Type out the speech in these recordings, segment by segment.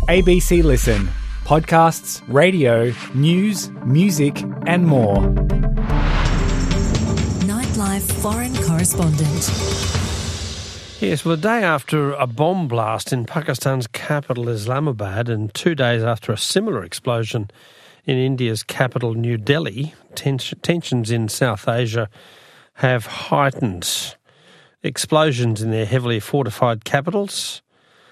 ABC Listen. Podcasts, radio, news, music and more. Nightlife foreign correspondent. Yes, well, the day after a bomb blast in Pakistan's capital, Islamabad, and 2 days after a similar explosion in India's capital, New Delhi, tensions in South Asia have heightened. Explosions in their heavily fortified capitals,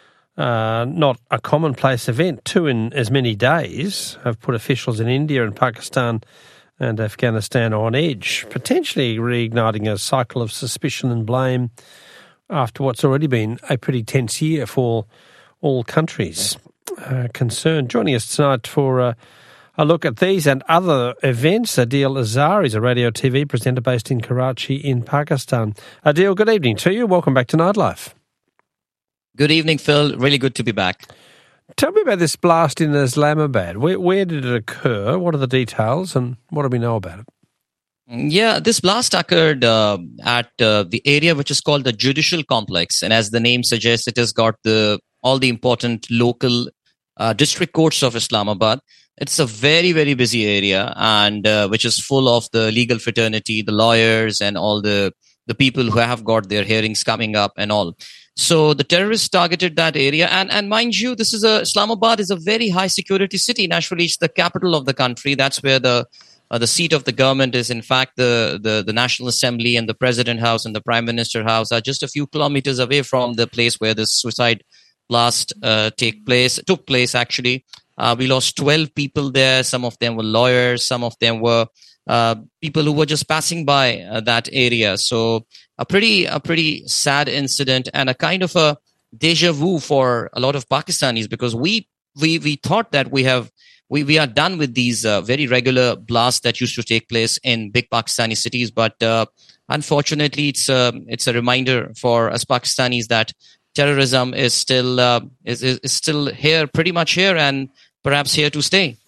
not a commonplace event. Two in as many days have put officials in India and Pakistan and Afghanistan on edge, potentially reigniting a cycle of suspicion and blame after what's already been a pretty tense year for all countries concerned. Joining us tonight for a look at these and other events, Adil Azhar is a radio TV presenter based in Karachi in Pakistan. Adil, good evening to you. Welcome back to Nightlife. Good evening, Phil. Really good to be back. Tell me about this blast in Islamabad. Where did it occur? What are the details and what do we know about it? Yeah, this blast occurred at the area which is called the Judicial Complex. And as the name suggests, it has got all the important local district courts of Islamabad. It's a very, very busy area and which is full of the legal fraternity, the lawyers and all the people who have got their hearings coming up and all. So the terrorists targeted that area. And mind you, Islamabad is a very high security city. Naturally, it's the capital of the country. That's where the seat of the government is. In fact, the National Assembly and the President House and the Prime Minister House are just a few kilometers away from the place where this suicide blast took place. Actually, we lost 12 people there. Some of them were lawyers. Some of them were people who were just passing by that area. So a pretty sad incident and a kind of a deja vu for a lot of Pakistanis, because we thought that we are done with these very regular blasts that used to take place in big Pakistani cities. But unfortunately, it's a reminder for us Pakistanis that terrorism is still here, pretty much here, and perhaps here to stay.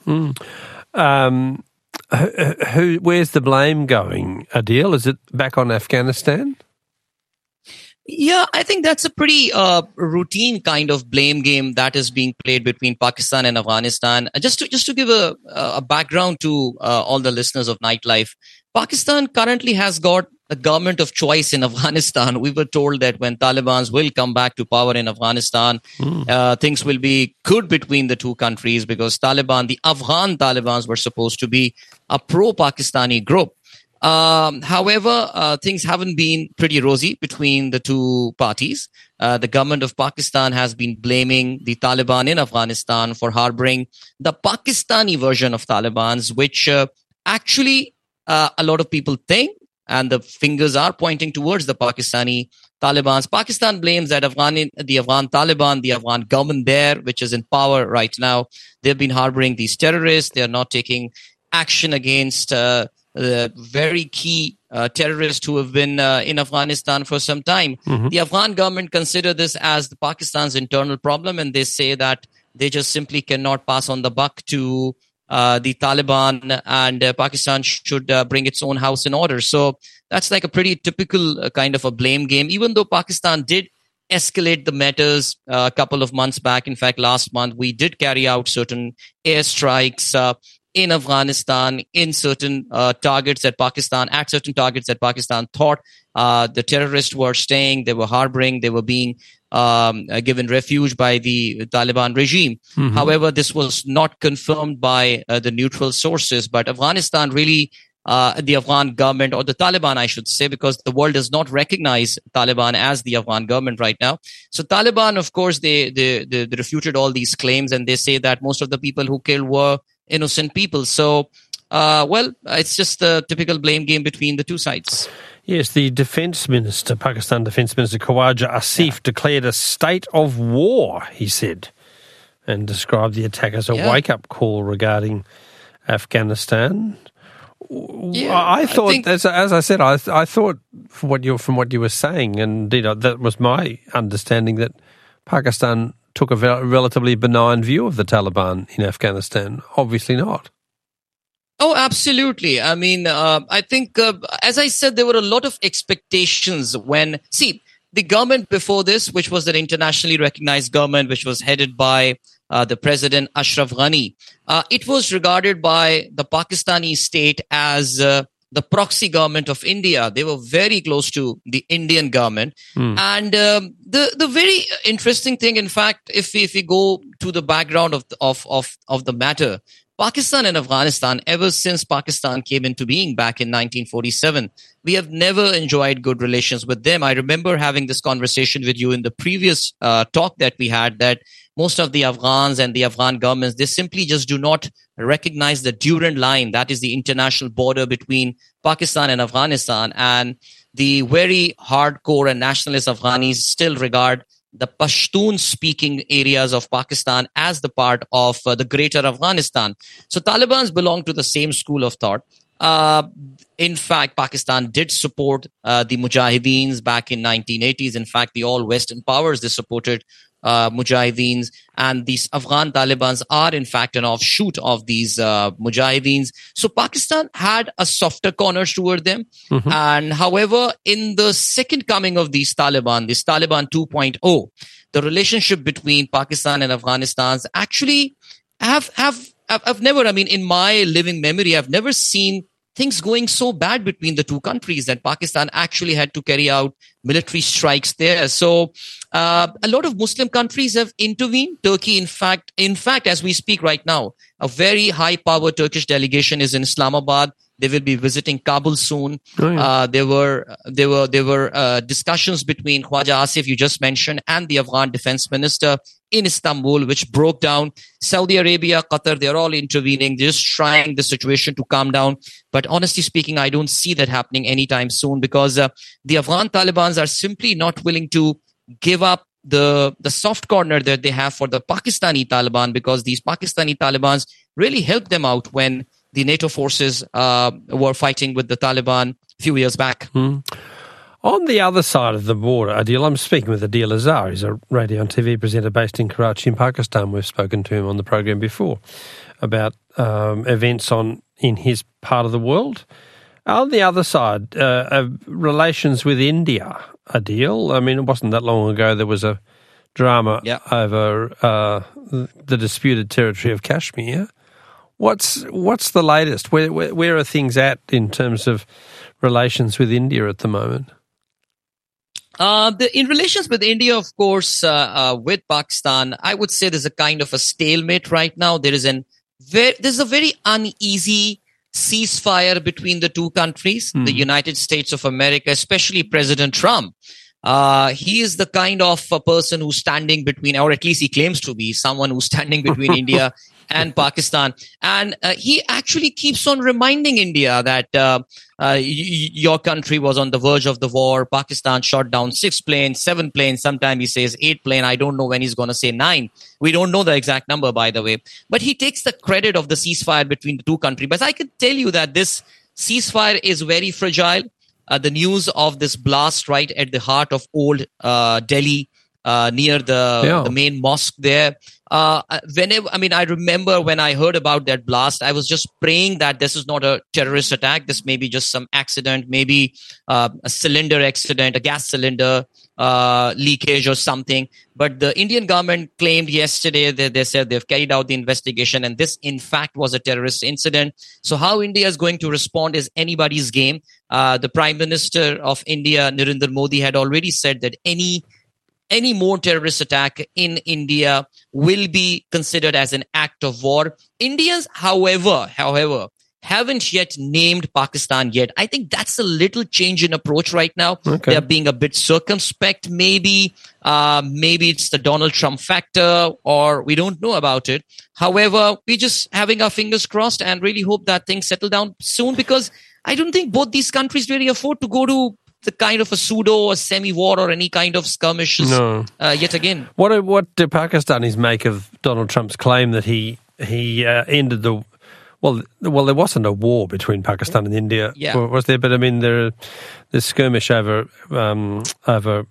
Where's the blame going, Adil? Is it back on Afghanistan? Yeah, I think that's a pretty routine kind of blame game that is being played between Pakistan and Afghanistan. Just to give a background to all the listeners of Nightlife, Pakistan currently has got a government of choice in Afghanistan. We were told that when Taliban will come back to power in Afghanistan, things will be good between the two countries, because the Afghan Taliban were supposed to be a pro-Pakistani group. However, things haven't been pretty rosy between the two parties. The government of Pakistan has been blaming the Taliban in Afghanistan for harboring the Pakistani version of Taliban, which actually a lot of people think, and the fingers are pointing towards the Pakistani Taliban. Pakistan blames that the Afghan Taliban, the Afghan government there, which is in power right now, they've been harboring these terrorists. They are not taking action against the very key terrorists who have been in Afghanistan for some time. Mm-hmm. The Afghan government consider this as Pakistan's internal problem, and they say that they just simply cannot pass on the buck to the Taliban, and Pakistan should bring its own house in order. So that's like a pretty typical kind of a blame game, even though Pakistan did escalate the matters a couple of months back. In fact, last month, we did carry out certain airstrikes in Afghanistan, in certain targets that Pakistan thought the terrorists were staying, they were harboring, they were being given refuge by the Taliban regime. Mm-hmm. However, this was not confirmed by the neutral sources, but Afghanistan really, the Afghan government, or the Taliban, I should say, because the world does not recognize Taliban as the Afghan government right now. So Taliban, of course, they refuted all these claims, and they say that most of the people who killed were innocent people. So, it's just a typical blame game between the two sides. Yes, the Pakistan Defence Minister Khawaja Asif declared a state of war, he said, and described the attack as a wake-up call regarding Afghanistan. Yeah, I thought, as I said, I thought from what you were saying, and indeed that was my understanding, that Pakistan took a relatively benign view of the Taliban in Afghanistan. Obviously not. Oh, absolutely. I mean, I think, as I said, there were a lot of expectations the government before this, which was an internationally recognized government, which was headed by the president Ashraf Ghani, it was regarded by the Pakistani state as the proxy government of India. They were very close to the Indian government. And the very interesting thing, in fact, if we go to the background of the matter, Pakistan and Afghanistan, ever since Pakistan came into being back in 1947, we have never enjoyed good relations with them. I remember having this conversation with you in the previous talk that we had, that most of the Afghans and the Afghan governments, they simply just do not recognize the Durand line, that is the international border between Pakistan and Afghanistan. And the very hardcore and nationalist Afghanis still regard the Pashtun-speaking areas of Pakistan as the part of the greater Afghanistan. So Taliban belong to the same school of thought. In fact, Pakistan did support the Mujahideens back in 1980s. In fact, the all Western powers, they supported Mujahideens, and these Afghan Talibans are in fact an offshoot of these Mujahideens. So Pakistan had a softer corner toward them. And however, in the second coming of these Taliban 2.0, the relationship between Pakistan and Afghanistan actually I've never, I mean, in my living memory, I've never seen things going so bad between the two countries that Pakistan actually had to carry out military strikes there. So a lot of Muslim countries have intervened. Turkey, in fact, as we speak right now, a very high-powered Turkish delegation is in Islamabad. They will be visiting Kabul soon. Oh, yeah. There were discussions between Khwaja Asif, you just mentioned, and the Afghan defense minister in Istanbul, which broke down. Saudi Arabia, Qatar, they're all intervening. They're just trying the situation to calm down. But honestly speaking, I don't see that happening anytime soon, because the Afghan Talibans are simply not willing to give up the soft corner that they have for the Pakistani Taliban, because these Pakistani Talibans really helped them out when the NATO forces were fighting with the Taliban a few years back. On the other side of the border, Adil, I'm speaking with Adil Azhar. He's a radio and TV presenter based in Karachi in Pakistan. We've spoken to him on the program before about events in his part of the world. On the other side, relations with India, Adil. I mean, it wasn't that long ago there was a drama over the disputed territory of Kashmir. What's the latest? Where are things at in terms of relations with India at the moment? In relations with India, of course, with Pakistan, I would say there's a kind of a stalemate right now. There's a very uneasy ceasefire between the two countries. The United States of America, especially President Trump, he is the kind of a person who's standing between, or at least he claims to be someone who's standing between India and Pakistan. And he actually keeps on reminding India that your country was on the verge of the war. Pakistan shot down 6 planes, 7 planes. Sometimes he says 8 planes. I don't know when he's going to say 9. We don't know the exact number, by the way. But he takes the credit of the ceasefire between the two countries. But I can tell you that this ceasefire is very fragile. The news of this blast right at the heart of old Delhi, near the main mosque there. I remember when I heard about that blast, I was just praying that this is not a terrorist attack. This may be just some accident, maybe a cylinder accident, a gas cylinder leakage or something. But the Indian government claimed yesterday that they said they've carried out the investigation, and this in fact was a terrorist incident. So how India is going to respond is anybody's game. The Prime Minister of India, Narendra Modi, had already said that any more terrorist attack in India will be considered as an act of war. Indians, however, haven't yet named Pakistan yet. I think that's a little change in approach right now. Okay. They're being a bit circumspect. Maybe it's the Donald Trump factor, or we don't know about it. However, we're just having our fingers crossed and really hope that things settle down soon, because I don't think both these countries really afford to go to the kind of a pseudo or semi-war or any kind of skirmishes yet again. What do Pakistanis make of Donald Trump's claim that he ended the... Well, there wasn't a war between Pakistan and India, was there? But I mean, there's skirmish over the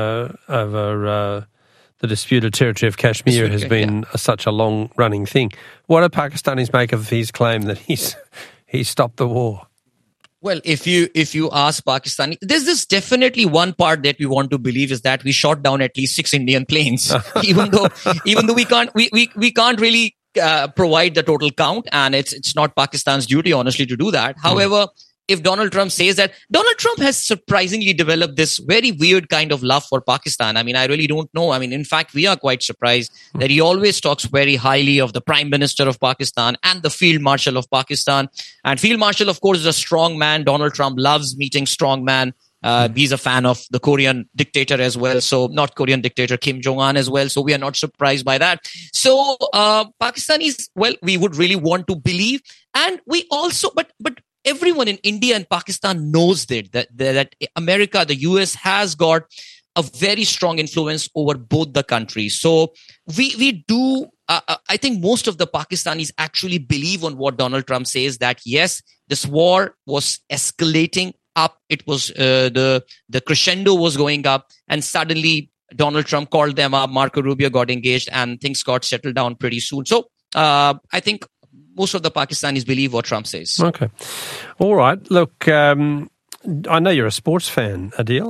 disputed territory of Kashmir has been such a long-running thing. What do Pakistanis make of his claim that he stopped the war? Well, if you ask Pakistani, there's definitely one part that we want to believe is that we shot down at least 6 Indian planes, even though we can't really provide the total count, and it's not Pakistan's duty, honestly, to do that. However, if Donald Trump says that, Donald Trump has surprisingly developed this very weird kind of love for Pakistan. I mean, I really don't know. I mean, in fact, we are quite surprised that he always talks very highly of the Prime Minister of Pakistan and the Field Marshal of Pakistan. And Field Marshal, of course, is a strong man. Donald Trump loves meeting strong men. He's a fan of the Korean dictator as well. So North Korean dictator Kim Jong-un as well. So we are not surprised by that. So Pakistanis, well, we would really want to believe. And we also, but everyone in India and Pakistan knows that America, the US, has got a very strong influence over both the countries. So we do. I think most of the Pakistanis actually believe on what Donald Trump says, that yes, this war was escalating up. It was the crescendo was going up, and suddenly Donald Trump called them up. Marco Rubio got engaged, and things got settled down pretty soon. So I think most of the Pakistanis believe what Trump says. Okay. All right. Look, I know you're a sports fan, Adil.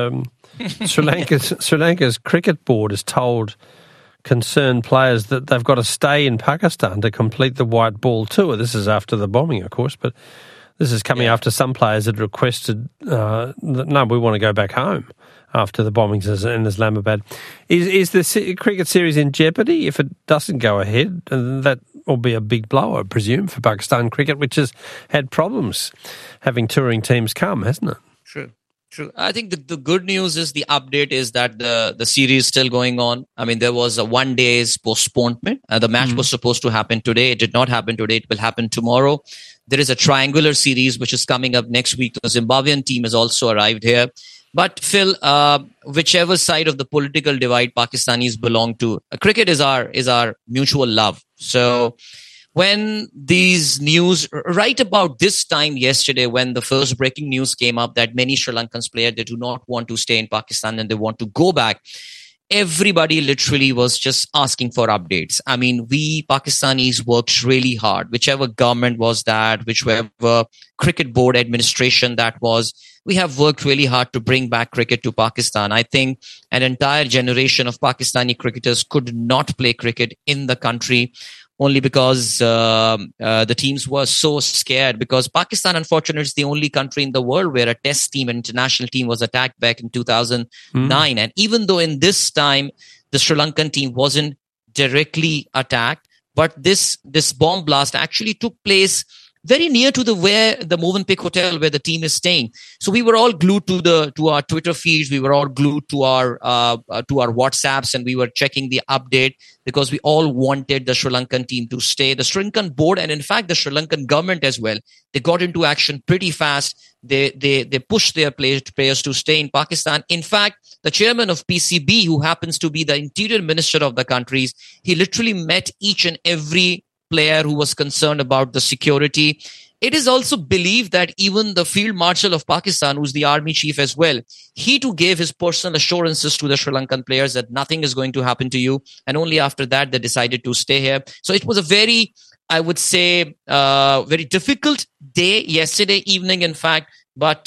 Sri Lanka's cricket board has told concerned players that they've got to stay in Pakistan to complete the white ball tour. This is after the bombing, of course, but this is coming after some players had requested, that, no, we want to go back home after the bombings in Islamabad. Is the cricket series in jeopardy if it doesn't go ahead? And that will be a big blow, I presume, for Pakistan cricket, which has had problems having touring teams come, hasn't it? True. I think the good news is the update is that the series is still going on. I mean, there was a 1 day's postponement. The match was supposed to happen today. It did not happen today. It will happen tomorrow. There is a triangular series which is coming up next week. The Zimbabwean team has also arrived here. But Phil, whichever side of the political divide Pakistanis belong to, cricket is our mutual love. So when these news, right about this time yesterday, when the first breaking news came up that many Sri Lankans players, they do not want to stay in Pakistan and they want to go back, everybody literally was just asking for updates. I mean, we Pakistanis worked really hard, whichever government was that, whichever cricket board administration that was. We have worked really hard to bring back cricket to Pakistan. I think an entire generation of Pakistani cricketers could not play cricket in the country only because the teams were so scared, because Pakistan, unfortunately, is the only country in the world where a test team, an international team, was attacked back in 2009. And even though in this time, the Sri Lankan team wasn't directly attacked, but this bomb blast actually took place very near to the Movenpick Hotel where the team is staying. So we were all glued to our Twitter feeds. We were all glued to our WhatsApps, and we were checking the update because we all wanted the Sri Lankan team to stay. The Sri Lankan board, and in fact the Sri Lankan government as well, they got into action pretty fast. They pushed their players to stay in Pakistan. In fact, the chairman of PCB, who happens to be the interior minister of the countries, he literally met each and every player who was concerned about the security. It is also believed that even the Field Marshal of Pakistan, who's the army chief as well, he too gave his personal assurances to the Sri Lankan players that nothing is going to happen to you. And only after that, they decided to stay here. So it was a very, I would say, very difficult day yesterday evening, in fact. But,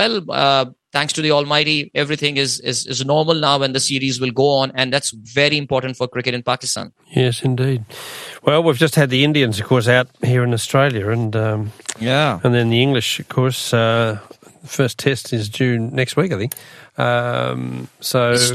thanks to the Almighty, everything is normal now, and the series will go on. And that's very important for cricket in Pakistan. Yes, indeed. Well, we've just had the Indians, of course, out here in Australia, and and then the English, of course. First test is due next week, I think. So it's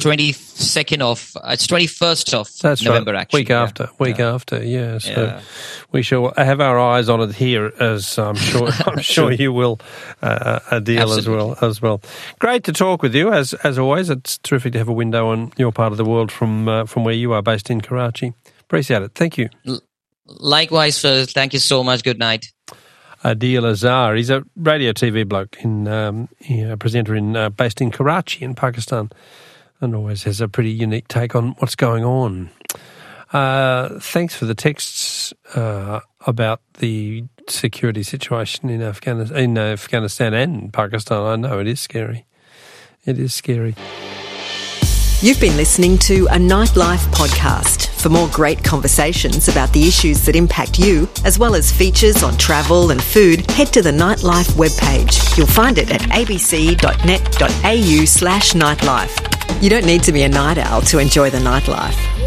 21st of November, right. actually. Week after, yeah. So we shall have our eyes on it here, as I'm sure you will, Adil, as well. Great to talk with you, as always. It's terrific to have a window on your part of the world from where you are, based in Karachi. Appreciate it. Thank you. Likewise, Phil. Thank you so much. Good night. Adil Azhar. He's a radio TV bloke, a presenter based in Karachi in Pakistan, and always has a pretty unique take on what's going on. Thanks for the texts about the security situation in Afghanistan and Pakistan. I know it is scary. It is scary. You've been listening to a Nightlife podcast. For more great conversations about the issues that impact you, as well as features on travel and food, head to the Nightlife webpage. You'll find it at abc.net.au/nightlife. You don't need to be a night owl to enjoy the nightlife.